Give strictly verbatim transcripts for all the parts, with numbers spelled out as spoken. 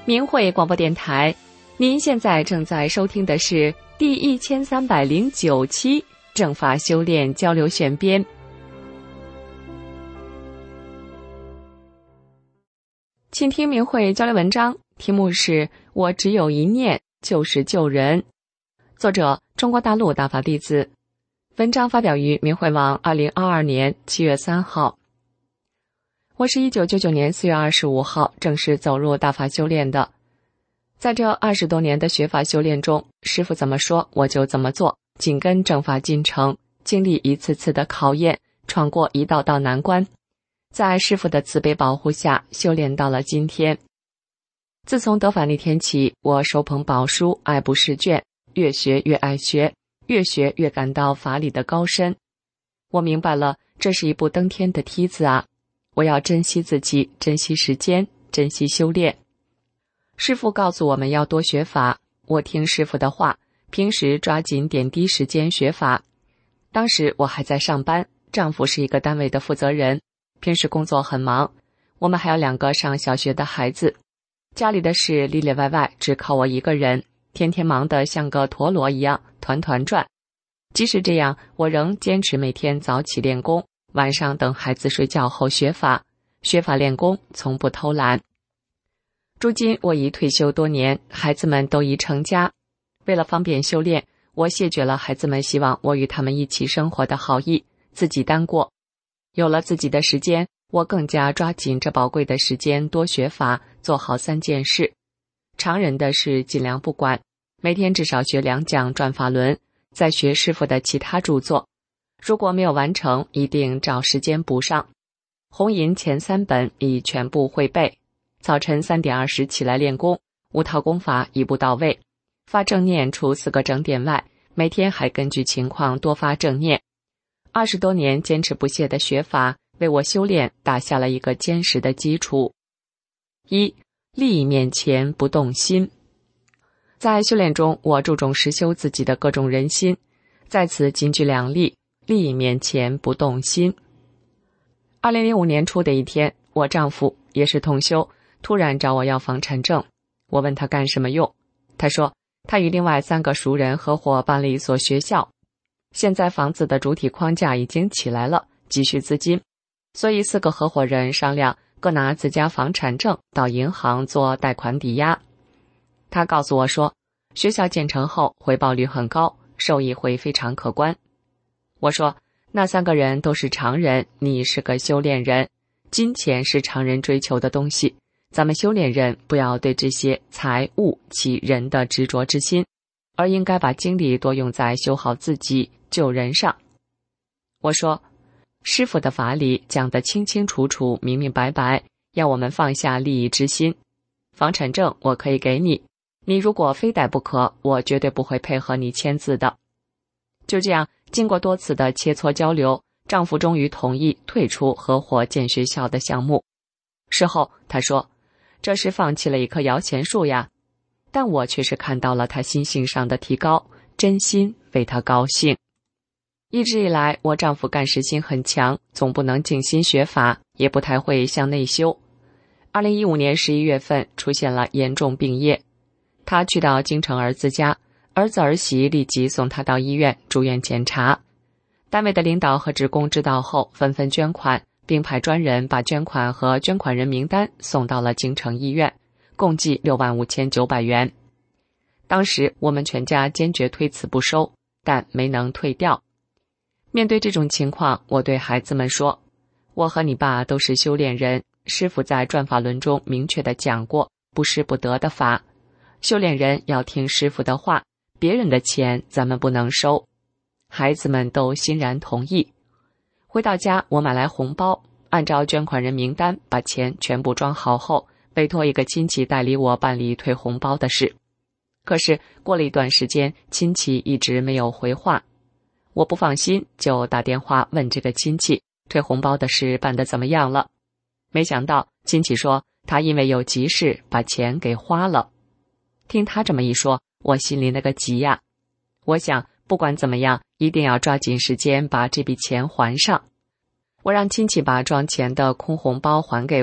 明慧广播电台，您现在正在收听的是第一千三百零九期正法修炼交流选编。请听明慧交流文章，题目是我只有一念，就是救人。作者中国大陆大法弟子。文章发表于明慧网二零二二年七月三号。我是一九九九年四月二十五号正式走入大法修炼的。在这二十多年的学法修炼中，师父怎么说我就怎么做，紧跟正法进程，经历一次次的考验，闯过一道道难关，在师父的慈悲保护下修炼到了今天。自从得法那天起，我手捧宝书，爱不释卷，越学越爱学，越学越感到法理的高深。我明白了，这是一部登天的梯子啊！我要珍惜自己，珍惜时间，珍惜修炼。师父告诉我们要多学法，我听师父的话，平时抓紧点滴时间学法。当时我还在上班，丈夫是一个单位的负责人，平时工作很忙，我们还有两个上小学的孩子，家里的事里里外外只靠我一个人，天天忙得像个陀螺一样团团转。即使这样，我仍坚持每天早起练功，晚上等孩子睡觉后学法，学法练功，从不偷懒。如今我已退休多年，孩子们都已成家，为了方便修炼，我谢绝了孩子们希望我与他们一起生活的好意，自己单过。有了自己的时间，我更加抓紧这宝贵的时间，多学法，做好三件事。常人的事尽量不管，每天至少学两讲转法轮，再学师父的其他著作。如果没有完成，一定找时间补上。红银前三本已全部会背。早晨三点二十起来练功，五套功法一步到位。发正念除四个整点外，每天还根据情况多发正念。二十多年坚持不懈的学法，为我修炼打下了一个坚实的基础。一、利益面前不动心。在修炼中，我注重实修自己的各种人心，在此金句两例，利益面前不动心。二零零五年初的一天，我丈夫也是同修，突然找我要房产证。我问他干什么用，他说他与另外三个熟人合伙办了一所学校，现在房子的主体框架已经起来了，急需资金，所以四个合伙人商量各拿自家房产证到银行做贷款抵押。他告诉我说，学校建成后回报率很高，收益会非常可观。我说，那三个人都是常人，你是个修炼人，金钱是常人追求的东西，咱们修炼人不要对这些财物起人的执着之心，而应该把精力多用在修好自己、救人上。我说，师父的法理讲得清清楚楚、明明白白，要我们放下利益之心。房产证我可以给你，你如果非贷不可，我绝对不会配合你签字的。就这样，经过多次的切磋交流，丈夫终于同意退出合伙建学校的项目。事后他说，这是放弃了一棵摇钱树呀，但我却是看到了他心性上的提高，真心为他高兴。一直以来，我丈夫干事心很强，总不能静心学法，也不太会向内修。二零一五年十一月份出现了严重病业，他去到京城儿子家，儿子儿媳立即送他到医院住院检查。单位的领导和职工知道后纷纷捐款，并派专人把捐款和捐款人名单送到了京城医院，共计六万五千九百元。当时我们全家坚决推辞不收，但没能退掉。面对这种情况，我对孩子们说，我和你爸都是修炼人，师父在转法轮中明确地讲过不失不得的法，修炼人要听师父的话，别人的钱咱们不能收。孩子们都欣然同意。回到家，我买来红包，按照捐款人名单把钱全部装好后，委托一个亲戚代理我办理退红包的事。可是过了一段时间，亲戚一直没有回话，我不放心，就打电话问这个亲戚退红包的事办得怎么样了。没想到亲戚说他因为有急事把钱给花了。听他这么一说，我心里那个急呀！我想不管怎么样，一定要抓紧时间把这笔钱还上。我让亲戚把装钱的空红包还给我，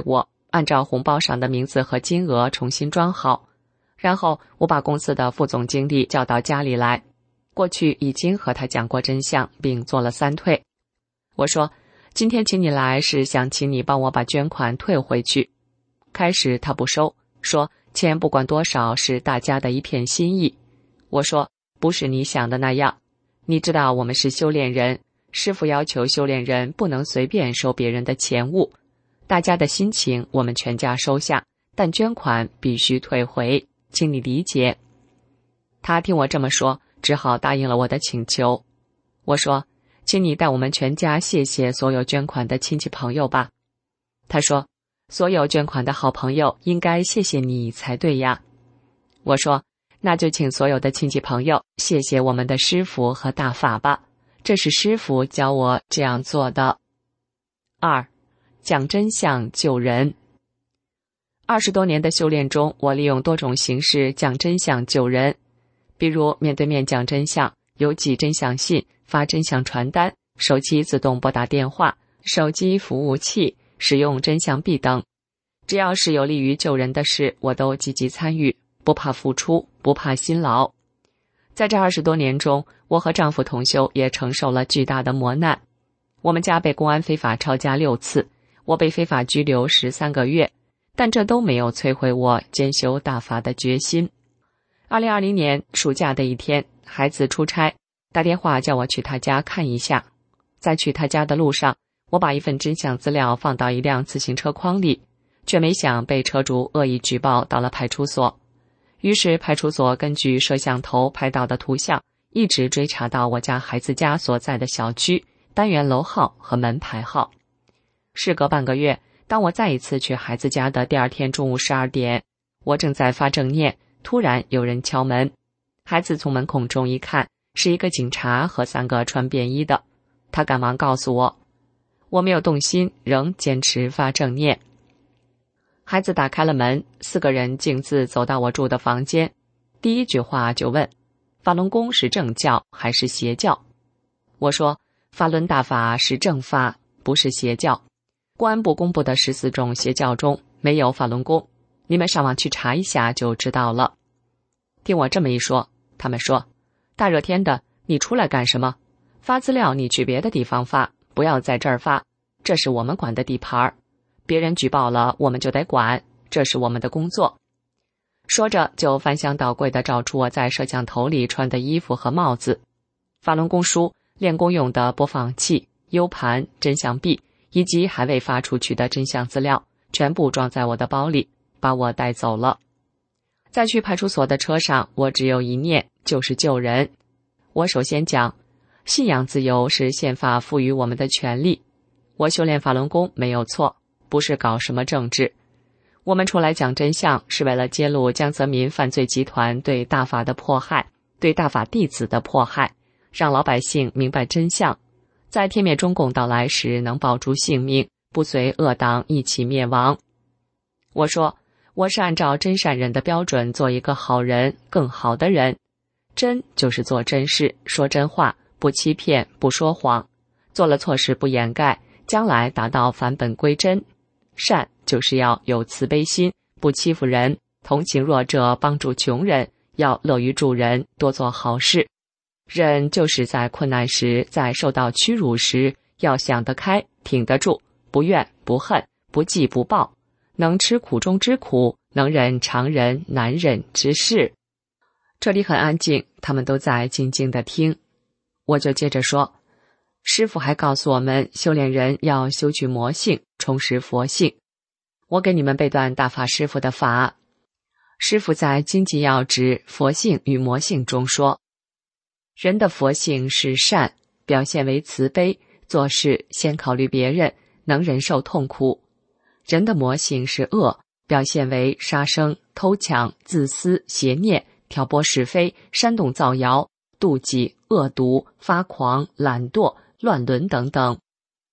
按照红包上的名字和金额重新装好。然后我把公司的副总经理叫到家里来，过去已经和他讲过真相，并做了三退。我说，今天请你来是想请你帮我把捐款退回去。开始他不收，说钱不管多少是大家的一片心意。我说，不是你想的那样，你知道我们是修炼人，师父要求修炼人不能随便收别人的钱物，大家的心情我们全家收下，但捐款必须退回，请你理解。他听我这么说，只好答应了我的请求。我说，请你带我们全家谢谢所有捐款的亲戚朋友吧。他说，所有捐款的好朋友应该谢谢你才对呀。我说，那就请所有的亲戚朋友谢谢我们的师父和大法吧，这是师父教我这样做的。二，讲真相救人。二十多年的修炼中，我利用多种形式讲真相救人，比如面对面讲真相，邮寄真相信，发真相传单，手机自动拨打电话，手机服务器，使用真相币等。只要是有利于救人的事，我都积极参与，不怕付出，不怕辛劳。在这二十多年中，我和丈夫同修也承受了巨大的磨难。我们家被公安非法抄家六次，我被非法拘留十三个月，但这都没有摧毁我兼修大法的决心。二零二零年暑假的一天，孩子出差，打电话叫我去他家看一下。在去他家的路上，我把一份真相资料放到一辆自行车筐里，却没想被车主恶意举报到了派出所。于是派出所根据摄像头拍到的图像，一直追查到我家孩子家所在的小区、单元楼号和门牌号。事隔半个月，当我再一次去孩子家的第二天中午十二点，我正在发正念，突然有人敲门。孩子从门孔中一看，是一个警察和三个穿便衣的。他赶忙告诉我，我没有动心，仍坚持发正念。孩子打开了门，四个人径自走到我住的房间，第一句话就问，法轮功是正教还是邪教？我说，法轮大法是正法，不是邪教。公安部公布的十四种邪教中没有法轮功，你们上网去查一下就知道了。听我这么一说，他们说，大热天的，你出来干什么？发资料你去别的地方发，不要在这儿发，这是我们管的地盘，别人举报了我们就得管，这是我们的工作。说着就翻箱倒柜地找出我在摄像头里穿的衣服和帽子，法轮功书、练功用的播放器、U 盘、真相币以及还未发出去的真相资料，全部装在我的包里，把我带走了。在去派出所的车上，我只有一念，就是救人。我首先讲，信仰自由是宪法赋予我们的权利。我修炼法轮功没有错，不是搞什么政治。我们出来讲真相，是为了揭露江泽民犯罪集团对大法的迫害，对大法弟子的迫害，让老百姓明白真相，在天灭中共到来时能保住性命，不随恶党一起灭亡。我说，我是按照真善人的标准做一个好人，更好的人。真就是做真事，说真话，不欺骗，不说谎，做了错事不掩盖，将来达到返本归真。善就是要有慈悲心，不欺负人，同情弱者，帮助穷人，要乐于助人，多做好事。忍就是在困难时，在受到屈辱时，要想得开，挺得住，不怨不恨，不记不报，能吃苦中之苦，能忍常人难忍之事。这里很安静，他们都在静静地听。我就接着说，师父还告诉我们，修炼人要修去魔性，充实佛性。我给你们背段大法师父的法。师父在经济要旨佛性与魔性中说，人的佛性是善，表现为慈悲，做事先考虑别人，能忍受痛苦。人的魔性是恶，表现为杀生、偷抢、自私、邪念、挑拨是非、煽动造谣、妒忌、恶毒、发狂、懒惰、乱伦等等。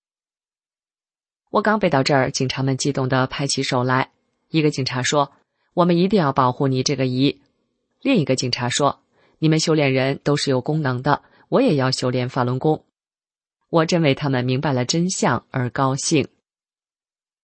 我刚背到这儿，警察们激动地拍起手来。一个警察说，我们一定要保护你这个姨。另一个警察说，你们修炼人都是有功能的，我也要修炼法轮功。我真为他们明白了真相而高兴。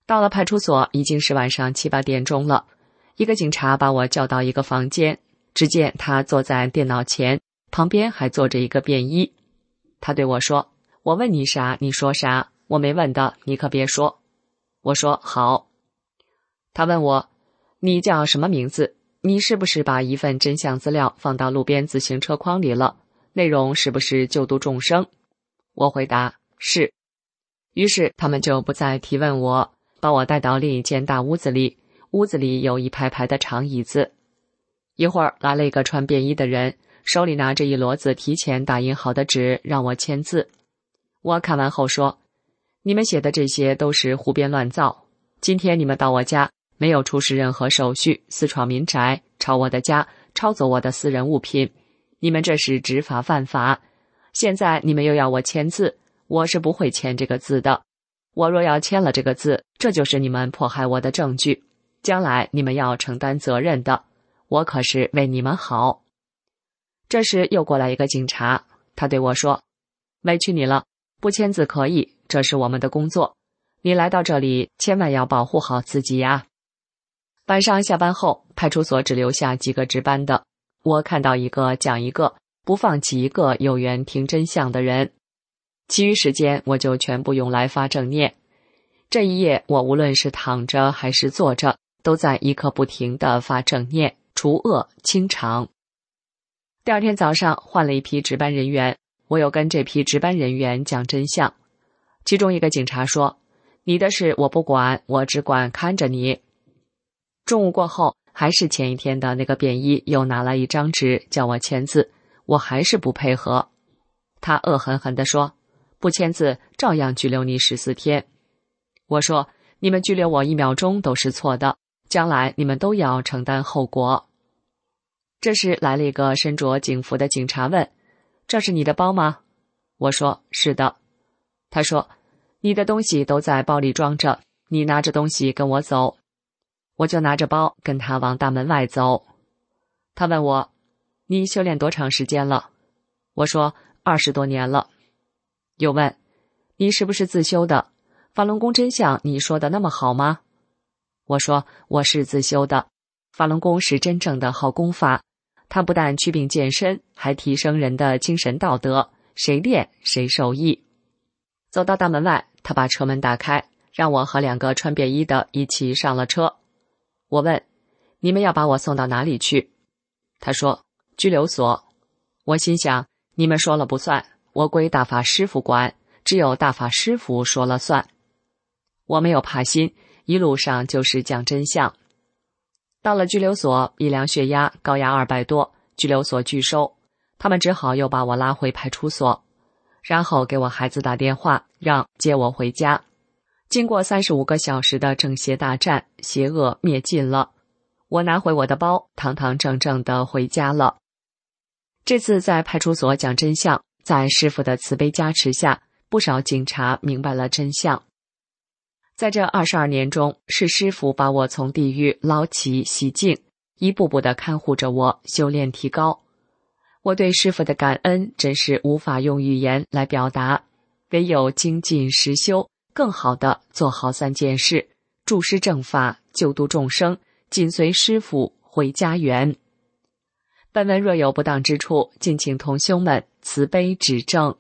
到了派出所已经是晚上七八点钟了，一个警察把我叫到一个房间，只见他坐在电脑前，旁边还坐着一个便衣。他对我说，我问你啥你说啥，我没问的你可别说。我说好。他问我，你叫什么名字？你是不是把一份真相资料放到路边自行车筐里了？内容是不是救度众生？我回答是。于是他们就不再提问我，把我带到另一间大屋子里，屋子里有一排排的长椅子。一会儿来了一个穿便衣的人，手里拿着一摞子提前打印好的纸，让我签字。我看完后说，你们写的这些都是胡编乱造，今天你们到我家没有出示任何手续，私闯民宅，抄我的家，抄走我的私人物品，你们这是执法犯法。现在你们又要我签字，我是不会签这个字的。我若要签了这个字，这就是你们迫害我的证据，将来你们要承担责任的，我可是为你们好。这时又过来一个警察，他对我说，委屈你了，不签字可以，这是我们的工作，你来到这里千万要保护好自己呀。晚上下班后，派出所只留下几个值班的，我看到一个讲一个，不放弃一个有缘听真相的人。其余时间我就全部用来发正念。这一夜我无论是躺着还是坐着，都在一刻不停地发正念，除恶清场。第二天早上换了一批值班人员，我又跟这批值班人员讲真相。其中一个警察说，你的事我不管，我只管看着你。中午过后，还是前一天的那个便衣又拿来一张纸叫我签字，我还是不配合。他恶狠狠地说，不签字照样拘留你十四天。我说，你们拘留我一秒钟都是错的，将来你们都要承担后果。这时来了一个身着警服的警察问，这是你的包吗？我说是的。他说，你的东西都在包里装着，你拿着东西跟我走。我就拿着包跟他往大门外走。他问我，你修炼多长时间了？我说二十多年了。又问，你是不是自修的？法轮功真相你说的那么好吗？我说我是自修的，法轮功是真正的好功法，它不但祛病健身，还提升人的精神道德，谁练谁受益。走到大门外，他把车门打开，让我和两个穿便衣的一起上了车。我问，你们要把我送到哪里去？他说，拘留所。我心想，你们说了不算，我归大法师父管，只有大法师父说了算。我没有怕心，一路上就是讲真相。到了拘留所，一量血压，高压二百多，拘留所拒收，他们只好又把我拉回派出所，然后给我孩子打电话，让接我回家。经过三十五个小时的正邪大战，邪恶灭尽了，我拿回我的包，堂堂正正地回家了。这次在派出所讲真相，在师父的慈悲加持下，不少警察明白了真相。在这二十二年中，是师父把我从地狱捞起洗净，一步步地看护着我修炼提高。我对师父的感恩真是无法用语言来表达，唯有精进实修，更好地做好三件事，助师正法，救度众生，紧随师父回家园。本文若有不当之处，敬请同修们慈悲指正。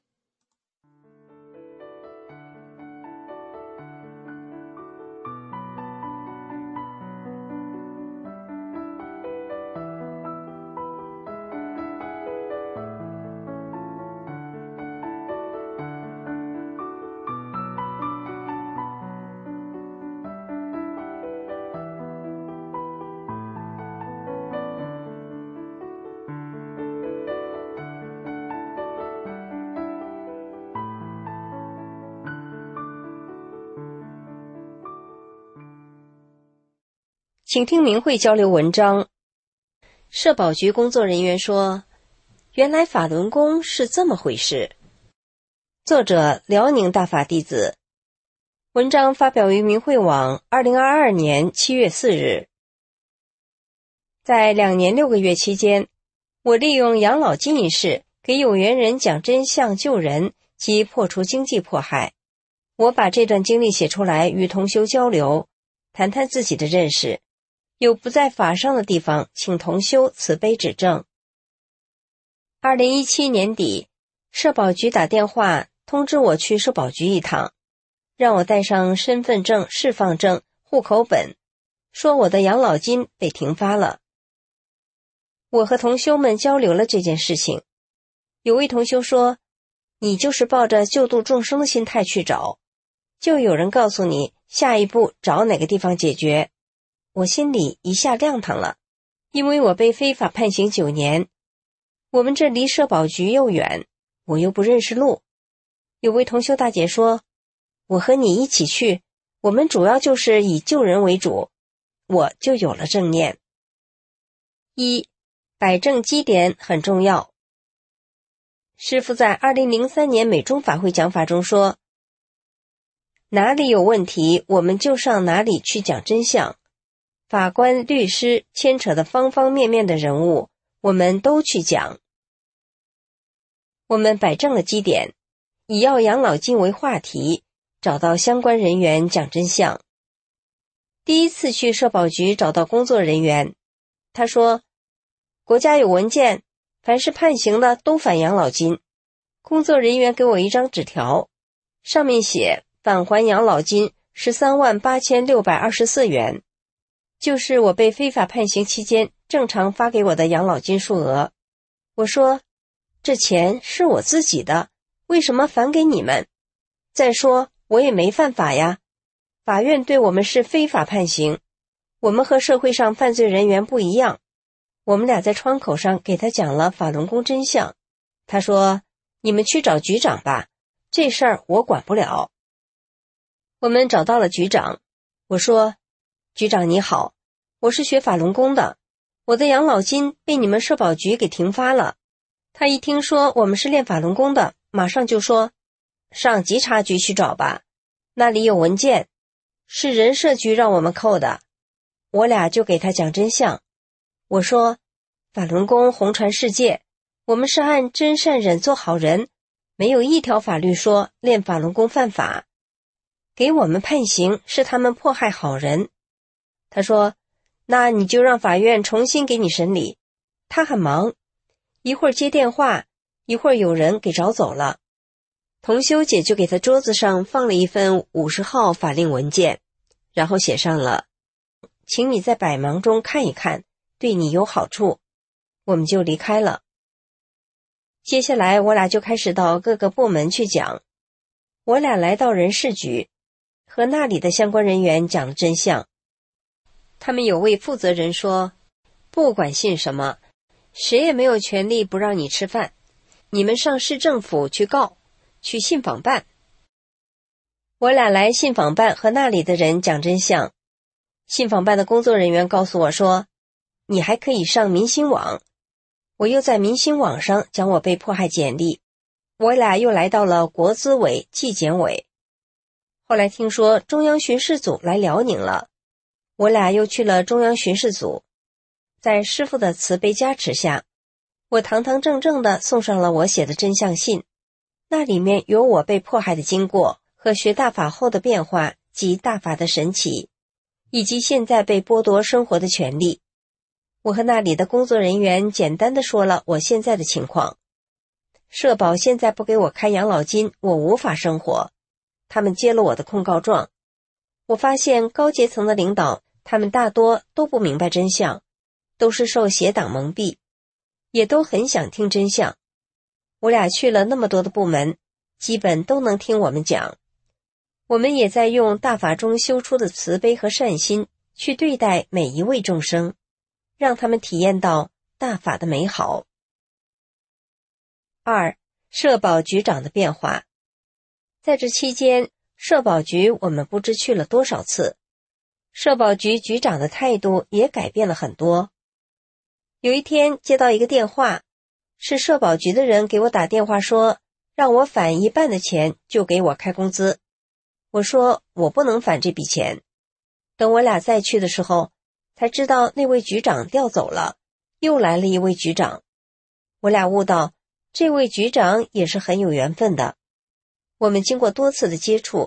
请听明慧交流文章。社保局工作人员说，原来法轮功是这么回事。作者辽宁大法弟子。文章发表于明慧网二零二二年七月四日。在两年六个月期间，我利用养老金一事给有缘人讲真相救人及破除经济迫害， 我把这段经历写出来与同修交流，谈谈自己的认识，有不在法上的地方，请同修慈悲指正。二零一七年底，社保局打电话通知我去社保局一趟，让我带上身份证、释放证、户口本，说我的养老金被停发了。我和同修们交流了这件事情，有位同修说，你就是抱着救度众生的心态去找，就有人告诉你下一步找哪个地方解决。我心里一下亮堂了，因为我被非法判刑九年，我们这离社保局又远，我又不认识路。有位同修大姐说，我和你一起去，我们主要就是以救人为主，我就有了正念。一，摆正基点很重要。师父在二零零三年美中法会讲法中说，哪里有问题，我们就上哪里去讲真相。法官、律师牵扯的方方面面的人物，我们都去讲。我们摆正了基点，以要养老金为话题，找到相关人员讲真相。第一次去社保局找到工作人员，他说，国家有文件，凡是判刑的都返养老金。工作人员给我一张纸条，上面写返还养老金十三万八千六百二十四元，就是我被非法判刑期间正常发给我的养老金数额。我说，这钱是我自己的，为什么返给你们？再说我也没犯法呀，法院对我们是非法判刑，我们和社会上犯罪人员不一样。我们俩在窗口上给他讲了法轮功真相，他说，你们去找局长吧，这事儿我管不了。我们找到了局长，我说，局长你好，我是学法轮功的，我的养老金被你们社保局给停发了。他一听说我们是练法轮功的，马上就说，上稽查局去找吧，那里有文件，是人社局让我们扣的。我俩就给他讲真相，我说，法轮功红传世界，我们是按真善忍做好人，没有一条法律说练法轮功犯法，给我们判刑是他们迫害好人。他说，那你就让法院重新给你审理。他很忙，一会儿接电话，一会儿有人给找走了。同修姐就给他桌子上放了一份五十号法令文件，然后写上了，请你在百忙中看一看，对你有好处。我们就离开了。接下来我俩就开始到各个部门去讲。我俩来到人事局，和那里的相关人员讲了真相。他们有位负责人说，不管信什么，谁也没有权利不让你吃饭，你们上市政府去告，去信访办。我俩来信访办和那里的人讲真相。信访办的工作人员告诉我说，你还可以上明星网。我又在明星网上讲我被迫害简历。我俩又来到了国资委、纪检委。后来听说中央巡视组来辽宁了，我俩又去了中央巡视组。在师父的慈悲加持下，我堂堂正正地送上了我写的真相信，那里面有我被迫害的经过和学大法后的变化及大法的神奇，以及现在被剥夺生活的权利。我和那里的工作人员简单地说了我现在的情况。社保现在不给我开养老金，我无法生活。他们接了我的控告状。我发现高阶层的领导，他们大多都不明白真相，都是受邪党蒙蔽，也都很想听真相。我俩去了那么多的部门，基本都能听我们讲。我们也在用大法中修出的慈悲和善心去对待每一位众生，让他们体验到大法的美好。二、社保局长的变化。在这期间，社保局我们不知去了多少次，社保局局长的态度也改变了很多。有一天接到一个电话，是社保局的人给我打电话说，让我返一半的钱就给我开工资。我说我不能返这笔钱。等我俩再去的时候，才知道那位局长调走了，又来了一位局长。我俩悟到这位局长也是很有缘分的。我们经过多次的接触，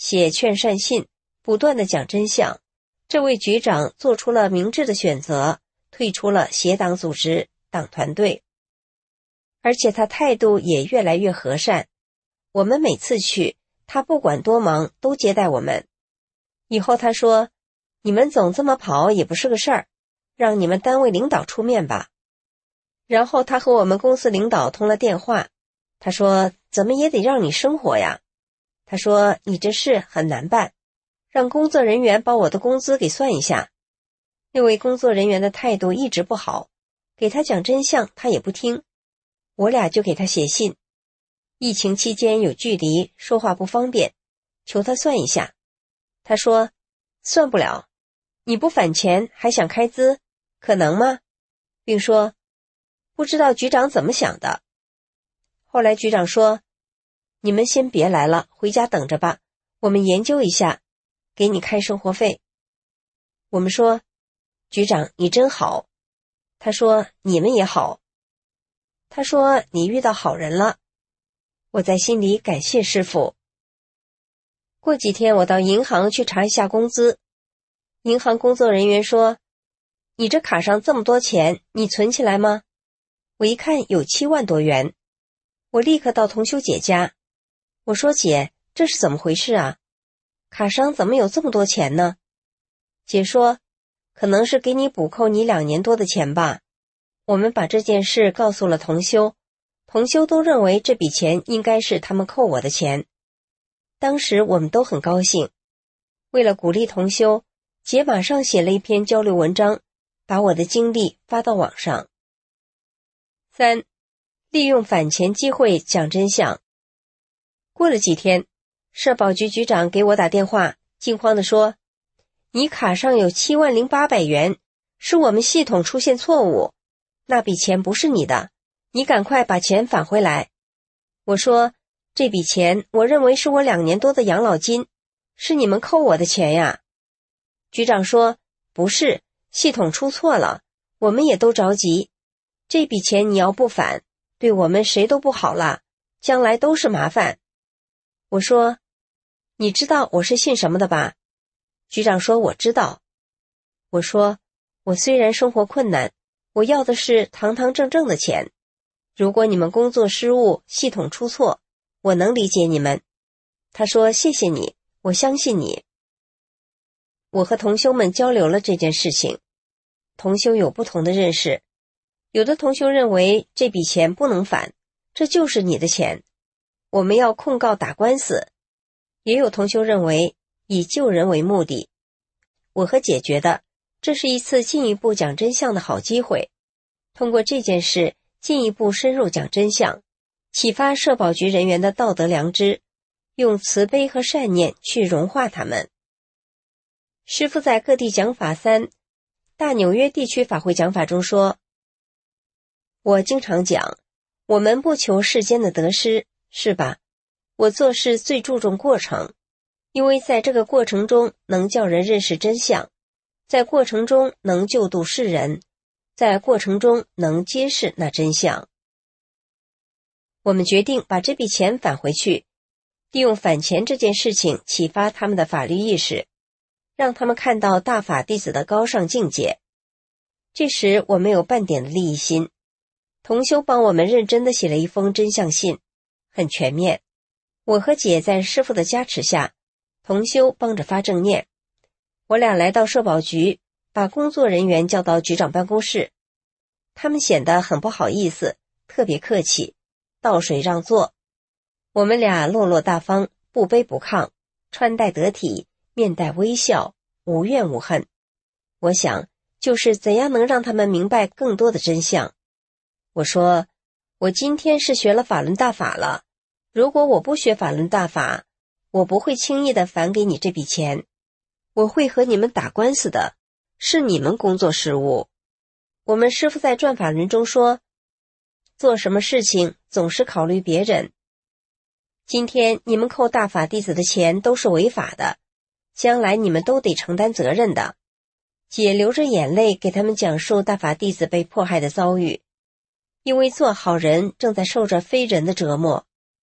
写劝善信，不断地讲真相。这位局长做出了明智的选择，退出了协党组织、党团队。而且他态度也越来越和善，我们每次去，他不管多忙都接待我们。以后他说，你们总这么跑也不是个事儿，让你们单位领导出面吧。然后他和我们公司领导通了电话，他说，怎么也得让你生活呀。他说，你这事很难办，让工作人员把我的工资给算一下。那位工作人员的态度一直不好，给他讲真相他也不听，我俩就给他写信。疫情期间有距离，说话不方便，求他算一下。他说，算不了，你不返钱还想开支，可能吗？并说，不知道局长怎么想的。后来局长说，你们先别来了，回家等着吧，我们研究一下，给你开生活费。我们说，局长你真好。他说，你们也好。他说，你遇到好人了。我在心里感谢师父。过几天我到银行去查一下工资，银行工作人员说，你这卡上这么多钱，你存起来吗？我一看有七万多元，我立刻到同修姐家。我说，姐，这是怎么回事啊？卡上怎么有这么多钱呢？姐说，可能是给你补扣你两年多的钱吧。我们把这件事告诉了同修，同修都认为这笔钱应该是他们扣我的钱。当时我们都很高兴。为了鼓励同修，姐马上写了一篇交流文章，把我的经历发到网上。三，利用返钱机会讲真相。过了几天，社保局局长给我打电话，惊慌地说，你卡上有七万零八百元，是我们系统出现错误，那笔钱不是你的，你赶快把钱返回来。我说，这笔钱我认为是我两年多的养老金，是你们扣我的钱呀。局长说，不是，系统出错了，我们也都着急，这笔钱你要不返，对我们谁都不好了，将来都是麻烦。我说，你知道我是信什么的吧？局长说，我知道。我说，我虽然生活困难，我要的是堂堂正正的钱。如果你们工作失误，系统出错，我能理解你们。他说，谢谢你，我相信你。我和同修们交流了这件事情，同修有不同的认识。有的同修认为这笔钱不能返，这就是你的钱，我们要控告打官司。也有同修认为以救人为目的。我和姐觉得这是一次进一步讲真相的好机会，通过这件事进一步深入讲真相，启发社保局人员的道德良知，用慈悲和善念去融化他们。师父在各地讲法三大纽约地区法会讲法中说，我经常讲，我们不求世间的得失，是吧？我做事最注重过程，因为在这个过程中能叫人认识真相，在过程中能救度世人，在过程中能揭示那真相。我们决定把这笔钱返回去，利用返钱这件事情启发他们的法律意识，让他们看到大法弟子的高尚境界。这时我没有半点的利益心，同修帮我们认真地写了一封真相信，很全面。我和姐在师父的加持下，同修帮着发正念。我俩来到社保局，把工作人员叫到局长办公室，他们显得很不好意思，特别客气，倒水让座。我们俩落落大方，不卑不亢，穿戴得体，面带微笑，无怨无恨。我想，就是怎样能让他们明白更多的真相。我说，我今天是学了法轮大法了，如果我不学法轮大法，我不会轻易的返给你这笔钱，我会和你们打官司的，是你们工作失误。我们师父在转法轮中说，做什么事情总是考虑别人。今天你们扣大法弟子的钱都是违法的，将来你们都得承担责任的。姐流着眼泪给他们讲述大法弟子被迫害的遭遇，因为做好人正在受着非人的折磨。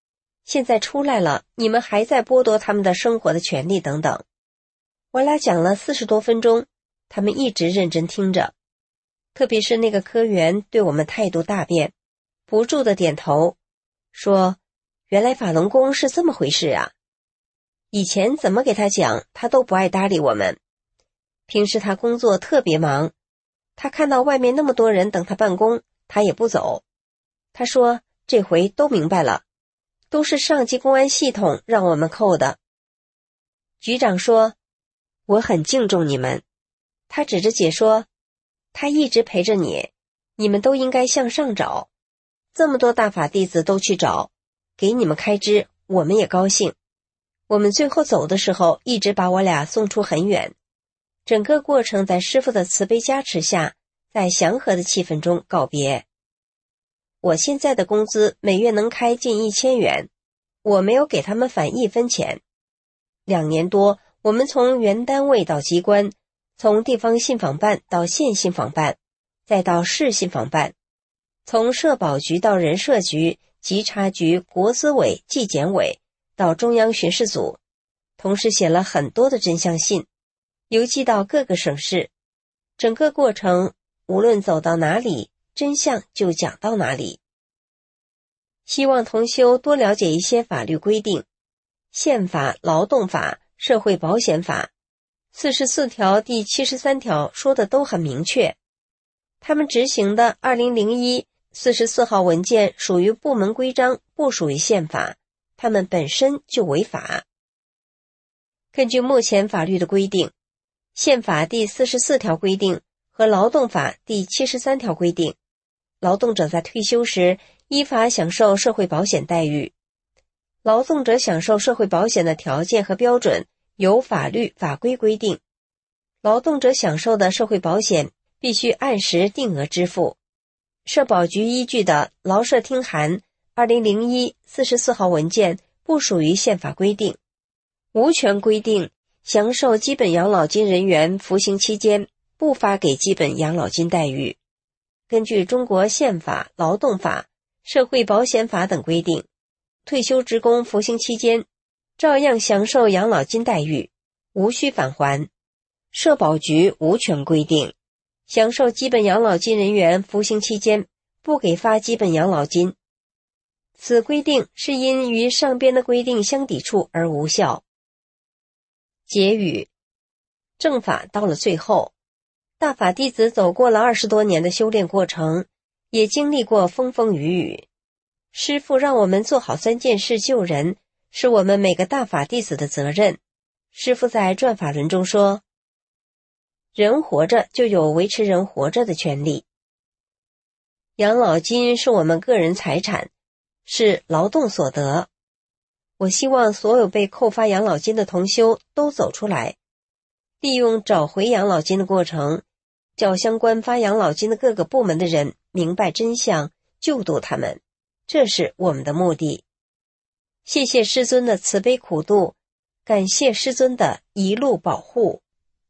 现在出来了，你们还在剥夺他们的生活的权利等等。我俩讲了四十多分钟，他们一直认真听着，特别是那个科员对我们态度大变，不住地点头，说原来法轮功是这么回事啊。以前怎么给他讲，他都不爱搭理我们。平时他工作特别忙，他看到外面那么多人等他办公，他也不走。他说这回都明白了，都是上级公安系统让我们扣的。局长说我很敬重你们。他指着姐说，他一直陪着你，你们都应该向上找，这么多大法弟子都去找，给你们开支，我们也高兴。我们最后走的时候，一直把我俩送出很远，整个过程在师父的慈悲加持下，在祥和的气氛中告别。我现在的工资每月能开近一千元，我没有给他们返一分钱。两年多，我们从原单位到机关，从地方信访办到县信访办，再到市信访办，从社保局到人社局、稽查局、国资委、纪检委，到中央巡视组，同时写了很多的真相信，邮寄到各个省市。整个过程，无论走到哪里，真相就讲到哪里。希望同修多了解一些法律规定，宪法、劳动法、社会保险法，四十四条第七十三条说的都很明确。他们执行的二零零一四十四号文件属于部门规章，不属于宪法，他们本身就违法。根据目前法律的规定，宪法第四十四条规定和劳动法第七十三条规定，劳动者在退休时依法享受社会保险待遇。劳动者享受社会保险的条件和标准由法律法规规定，劳动者享受的社会保险必须按时定额支付。社保局依据的劳社听函二零零一四十四号文件不属于宪法规定，无权规定享受基本养老金人员服刑期间不发给基本养老金待遇。根据中国宪法、劳动法、社会保险法等规定，退休职工服刑期间照样享受养老金待遇，无需返还。社保局无权规定享受基本养老金人员服刑期间不给发基本养老金，此规定是因与上边的规定相抵触而无效。结语：正法到了最后，大法弟子走过了二十多年的修炼过程，也经历过风风雨雨。师父让我们做好三件事救人，是我们每个大法弟子的责任。师父在转法轮中说，人活着就有维持人活着的权利。养老金是我们个人财产，是劳动所得。我希望所有被扣发养老金的同修都走出来，利用找回养老金的过程，叫相关发养老金的各个部门的人明白真相，救度他们，这是我们的目的。谢谢师尊的慈悲苦度，感谢师尊的一路保护。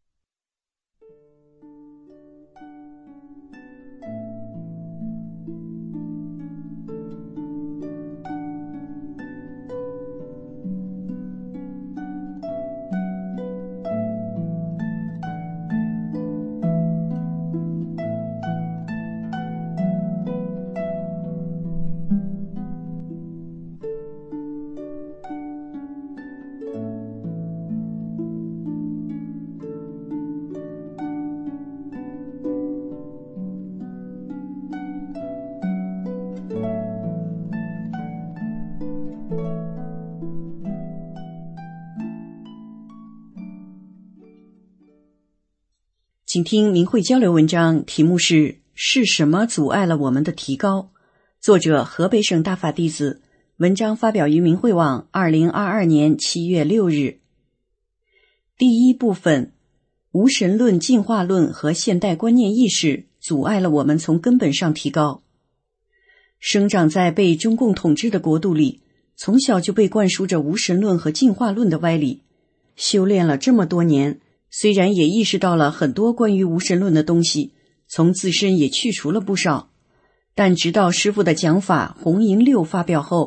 请听明慧交流文章，题目是是什么阻碍了我们的提高？作者河北省大法弟子，文章发表于明慧网二零二二年七月六日。第一部分，无神论、进化论和现代观念意识阻碍了我们从根本上提高。生长在被中共统治的国度里，从小就被灌输着无神论和进化论的歪理，修炼了这么多年，虽然也意识到了很多关于无神论的东西，从自身也去除了不少，但直到师父的讲法红银六发表后，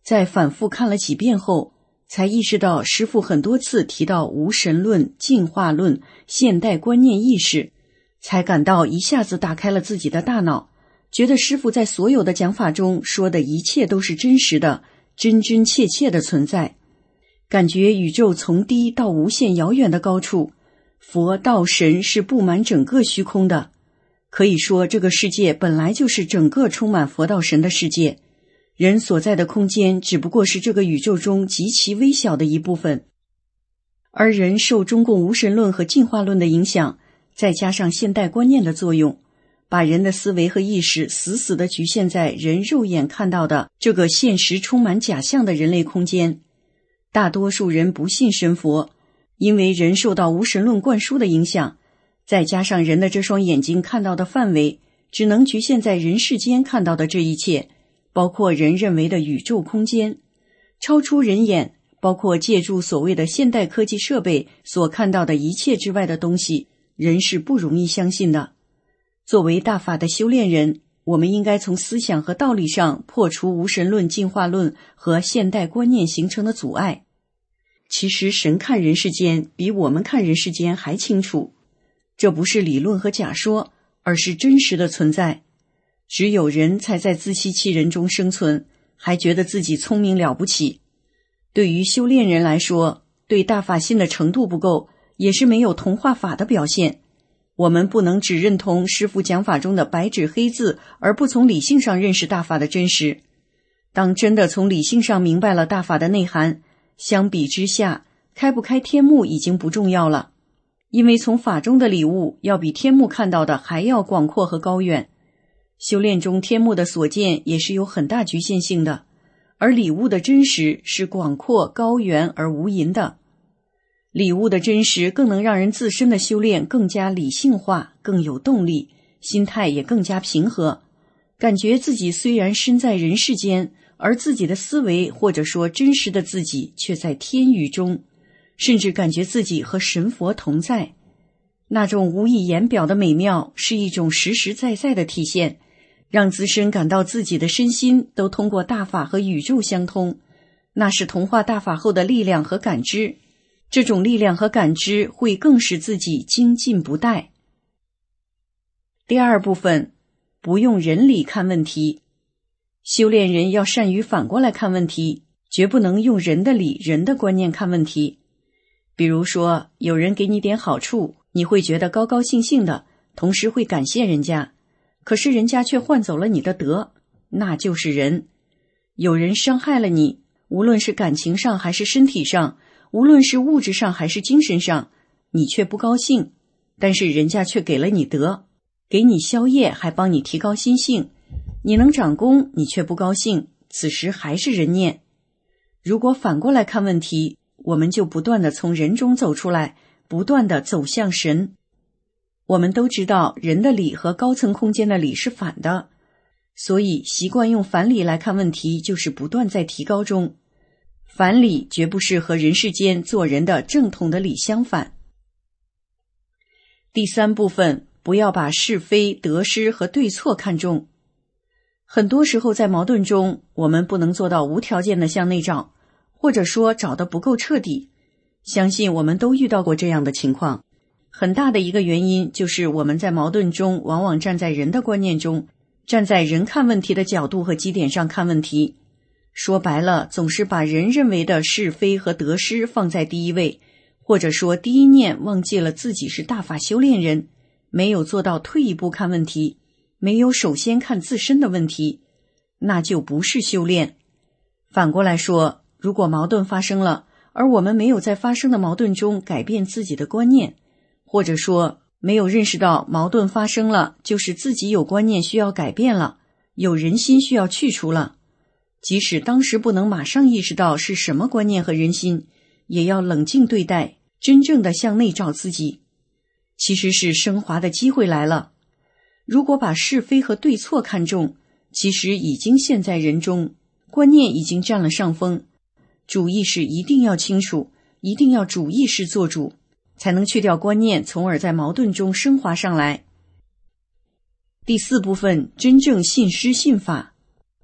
在反复看了几遍后，才意识到师父很多次提到无神论、进化论、现代观念意识，才感到一下子打开了自己的大脑，觉得师父在所有的讲法中说的一切都是真实的，真真切切的存在。感觉宇宙从低到无限遥远的高处，佛道神是布满整个虚空的。可以说这个世界本来就是整个充满佛道神的世界，人所在的空间只不过是这个宇宙中极其微小的一部分。而人受中共无神论和进化论的影响，再加上现代观念的作用，把人的思维和意识死死地局限在人肉眼看到的这个现实充满假象的人类空间。大多数人不信神佛，因为人受到无神论灌输的影响，再加上人的这双眼睛看到的范围只能局限在人世间看到的这一切，包括人认为的宇宙空间，超出人眼，包括借助所谓的现代科技设备所看到的一切之外的东西，人是不容易相信的。作为大法的修炼人，我们应该从思想和道理上破除无神论、进化论和现代观念形成的阻碍。其实神看人世间比我们看人世间还清楚，这不是理论和假说，而是真实的存在。只有人才在自欺欺人中生存，还觉得自己聪明了不起。对于修炼人来说，对大法信的程度不够，也是没有同化法的表现。我们不能只认同师父讲法中的白纸黑字，而不从理性上认识大法的真实。当真的从理性上明白了大法的内涵，相比之下，开不开天幕已经不重要了，因为从法中的礼物要比天幕看到的还要广阔和高远。修炼中天幕的所见也是有很大局限性的，而礼物的真实是广阔、高远而无垠的。礼物的真实更能让人自身的修炼更加理性化，更有动力，心态也更加平和，感觉自己虽然身在人世间，而自己的思维或者说真实的自己却在天宇中，甚至感觉自己和神佛同在。那种无以言表的美妙是一种实实在在的体现，让自身感到自己的身心都通过大法和宇宙相通，那是同化大法后的力量和感知。这种力量和感知会更使自己精进不怠。第二部分，不用人理看问题。修炼人要善于反过来看问题，绝不能用人的理、人的观念看问题。比如说，有人给你点好处，你会觉得高高兴兴的，同时会感谢人家，可是人家却换走了你的德，那就是人。有人伤害了你，无论是感情上还是身体上，无论是物质上还是精神上，你却不高兴，但是人家却给了你德，给你宵夜，还帮你提高心性，你能长功，你却不高兴，此时还是人念。如果反过来看问题，我们就不断地从人中走出来，不断地走向神。我们都知道人的理和高层空间的理是反的，所以习惯用反理来看问题，就是不断在提高中。反理绝不是和人世间做人的正统的理相反。第三部分，不要把是非、得失和对错看重。很多时候在矛盾中，我们不能做到无条件的向内找，或者说找得不够彻底。相信我们都遇到过这样的情况。很大的一个原因就是我们在矛盾中往往站在人的观念中，站在人看问题的角度和基点上看问题。说白了，总是把人认为的是非和得失放在第一位，或者说第一念忘记了自己是大法修炼人，没有做到退一步看问题，没有首先看自身的问题，那就不是修炼。反过来说，如果矛盾发生了，而我们没有在发生的矛盾中改变自己的观念，或者说没有认识到矛盾发生了，就是自己有观念需要改变了，有人心需要去除了。即使当时不能马上意识到是什么观念和人心，也要冷静对待，真正的向内找自己。其实是升华的机会来了。如果把是非和对错看重，其实已经陷在人中，观念已经占了上风。主意识一定要清楚，一定要主意识做主，才能去掉观念，从而在矛盾中升华上来。第四部分，真正信师信法。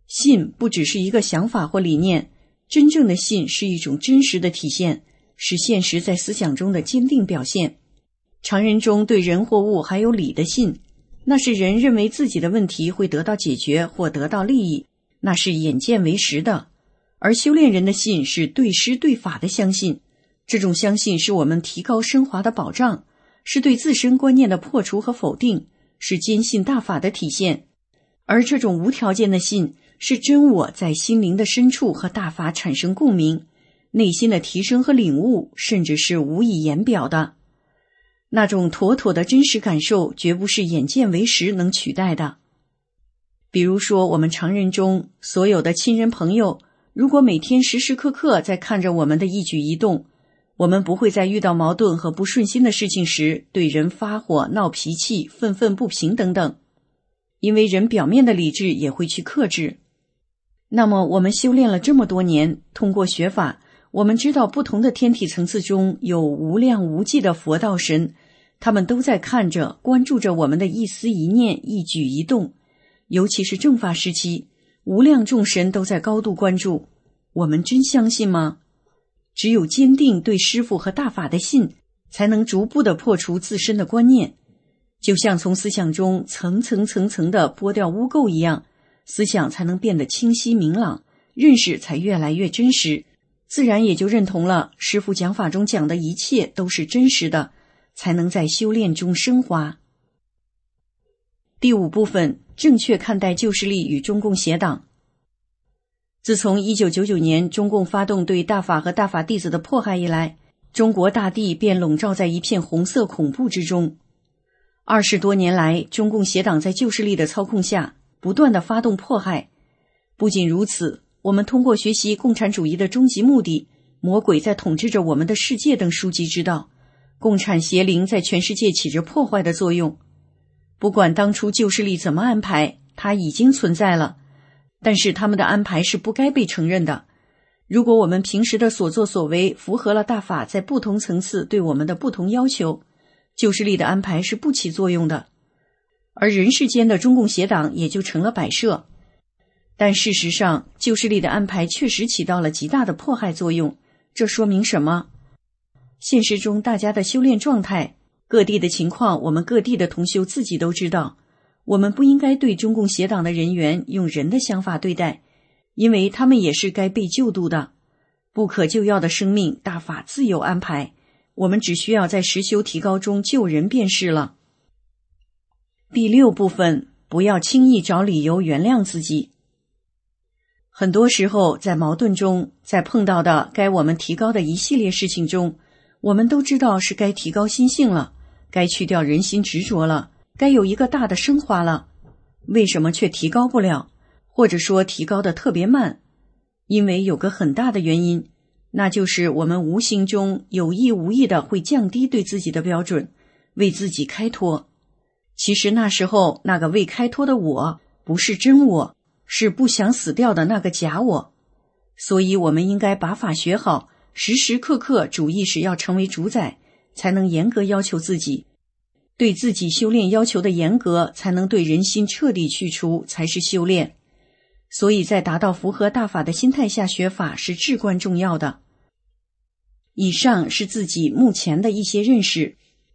信不只是一个想法或理念，真正的信是一种真实的体现，是现实在思想中的坚定表现。常人中对人或物还有理的信，那是人认为自己的问题会得到解决或得到利益，那是眼见为实的。而修炼人的信是对师对法的相信，这种相信是我们提高升华的保障，是对自身观念的破除和否定，是坚信大法的体现。而这种无条件的信，是真我在心灵的深处和大法产生共鸣，内心的提升和领悟，甚至是无以言表的。那种妥妥的真实感受，绝不是眼见为实能取代的。比如说，我们常人中所有的亲人朋友，如果每天时时刻刻在看着我们的一举一动，我们不会在遇到矛盾和不顺心的事情时对人发火、闹脾气、愤愤不平等等，因为人表面的理智也会去克制。那么我们修炼了这么多年，通过学法，我们知道不同的天体层次中有无量无际的佛道神，他们都在看着、关注着我们的一思一念、一举一动。尤其是正法时期，无量众神都在高度关注。我们真相信吗？只有坚定对师父和大法的信，才能逐步地破除自身的观念，就像从思想中层层层层地剥掉污垢一样，思想才能变得清晰明朗，认识才越来越真实，自然也就认同了师父讲法中讲的一切都是真实的，才能在修炼中升华。第五部分，正确看待旧势力与中共邪党。自从一九九九年中共发动对大法和大法弟子的迫害以来，中国大地便笼罩在一片红色恐怖之中。二十多年来，中共邪党在旧势力的操控下不断地发动迫害。不仅如此，我们通过学习共产主义的终极目的，魔鬼在统治着我们的世界等书籍知道，共产邪灵在全世界起着破坏的作用。不管当初旧势力怎么安排，它已经存在了，但是他们的安排是不该被承认的。如果我们平时的所作所为符合了大法在不同层次对我们的不同要求，旧势力的安排是不起作用的，而人世间的中共邪党也就成了摆设。但事实上，旧势力的安排确实起到了极大的迫害作用。这说明什么？现实中大家的修炼状态，各地的情况，我们各地的同修自己都知道。我们不应该对中共邪党的人员用人的想法对待，因为他们也是该被救度的。不可救药的生命，大法自有安排，我们只需要在实修提高中救人便是了。第六部分，不要轻易找理由原谅自己。很多时候，在矛盾中，在碰到的该我们提高的一系列事情中，我们都知道是该提高心性了，该去掉人心执着了，该有一个大的升华了，为什么却提高不了？或者说提高的特别慢？因为有个很大的原因，那就是我们无形中有意无意的会降低对自己的标准，为自己开脱。其实那时候那个未开脱的我，不是真我，是不想死掉的那个假我。所以我们应该把法学好，时时刻刻主意识要成为主宰，才能严格要求自己。对自己修炼要求的严格，才能对人心彻底去除，才是修炼。所以在达到符合大法的心态下学法是至关重要的。以上是自己目前的一些认识。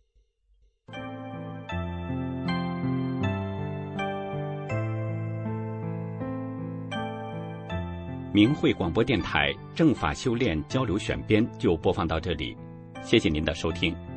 明慧广播电台正法修炼交流选编就播放到这里，谢谢您的收听。